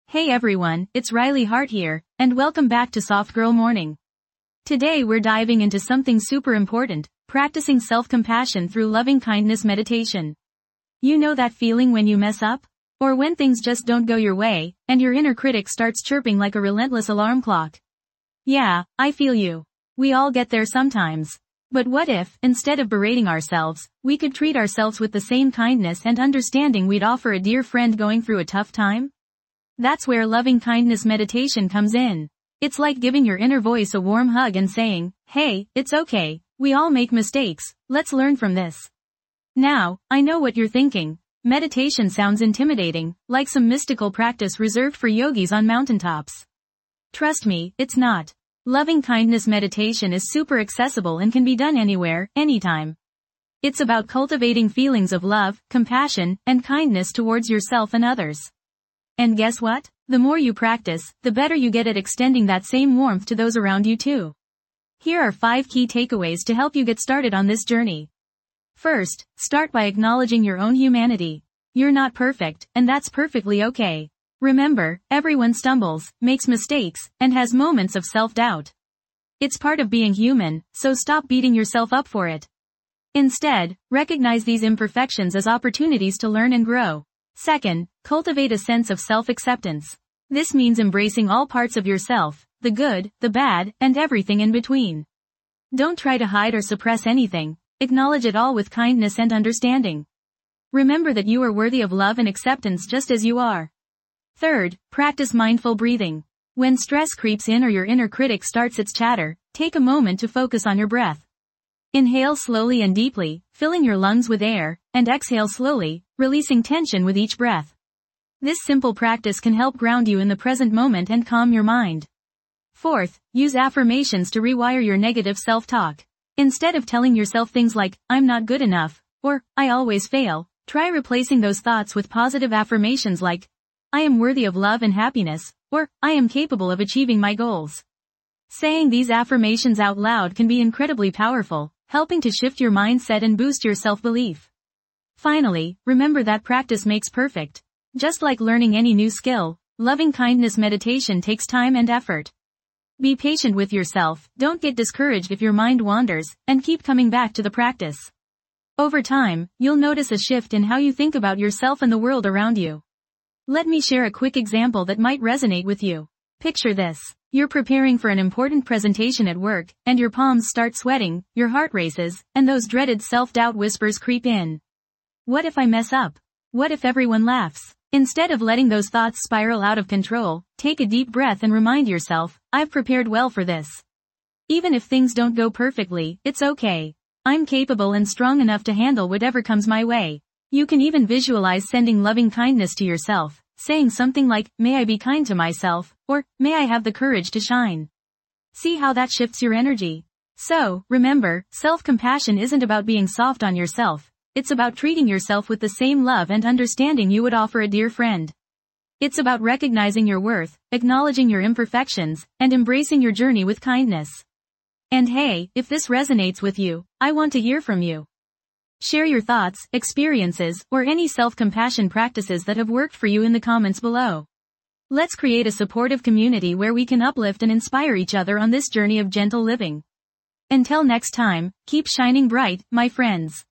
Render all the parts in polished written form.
Hey everyone, it's Riley Hart here, and welcome back to Soft Girl Morning. Today we're diving into something super important, practicing self-compassion through loving-kindness meditation. You know that feeling when you mess up? Or when things just don't go your way, and your inner critic starts chirping like a relentless alarm clock? Yeah, I feel you. We all get there sometimes. But what if, instead of berating ourselves, we could treat ourselves with the same kindness and understanding we'd offer a dear friend going through a tough time? That's where loving-kindness meditation comes in. It's like giving your inner voice a warm hug and saying, hey, it's okay, we all make mistakes, let's learn from this. Now, I know what you're thinking. Meditation sounds intimidating, like some mystical practice reserved for yogis on mountaintops. Trust me, it's not. Loving-kindness meditation is super accessible and can be done anywhere, anytime. It's about cultivating feelings of love, compassion, and kindness towards yourself and others. And guess what? The more you practice, the better you get at extending that same warmth to those around you too. Here are 5 key takeaways to help you get started on this journey. First, start by acknowledging your own humanity. You're not perfect, and that's perfectly okay. Remember, everyone stumbles, makes mistakes, and has moments of self-doubt. It's part of being human, so stop beating yourself up for it. Instead, recognize these imperfections as opportunities to learn and grow. Second, cultivate a sense of self-acceptance. This means embracing all parts of yourself, the good, the bad, and everything in between. Don't try to hide or suppress anything. Acknowledge it all with kindness and understanding. Remember that you are worthy of love and acceptance just as you are. Third, practice mindful breathing. When stress creeps in or your inner critic starts its chatter, take a moment to focus on your breath. Inhale slowly and deeply, filling your lungs with air, and exhale slowly, releasing tension with each breath. This simple practice can help ground you in the present moment and calm your mind. Fourth, use affirmations to rewire your negative self-talk. Instead of telling yourself things like, I'm not good enough, or, I always fail, try replacing those thoughts with positive affirmations like, I am worthy of love and happiness, or, I am capable of achieving my goals. Saying these affirmations out loud can be incredibly powerful, helping to shift your mindset and boost your self-belief. Finally, remember that practice makes perfect. Just like learning any new skill, loving-kindness meditation takes time and effort. Be patient with yourself, don't get discouraged if your mind wanders, and keep coming back to the practice. Over time, you'll notice a shift in how you think about yourself and the world around you. Let me share a quick example that might resonate with you. Picture this. You're preparing for an important presentation at work, and your palms start sweating, your heart races, and those dreaded self-doubt whispers creep in. What if I mess up? What if everyone laughs? Instead of letting those thoughts spiral out of control, take a deep breath and remind yourself, I've prepared well for this. Even if things don't go perfectly, it's okay. I'm capable and strong enough to handle whatever comes my way. You can even visualize sending loving kindness to yourself, saying something like, may I be kind to myself, or, may I have the courage to shine. See how that shifts your energy. So, remember, self-compassion isn't about being soft on yourself. It's about treating yourself with the same love and understanding you would offer a dear friend. It's about recognizing your worth, acknowledging your imperfections, and embracing your journey with kindness. And hey, if this resonates with you, I want to hear from you. Share your thoughts, experiences, or any self-compassion practices that have worked for you in the comments below. Let's create a supportive community where we can uplift and inspire each other on this journey of gentle living. Until next time, keep shining bright, my friends.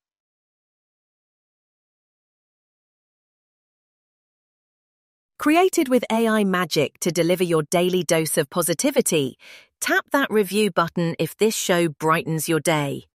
Created with AI magic to deliver your daily dose of positivity, tap that review button if this show brightens your day.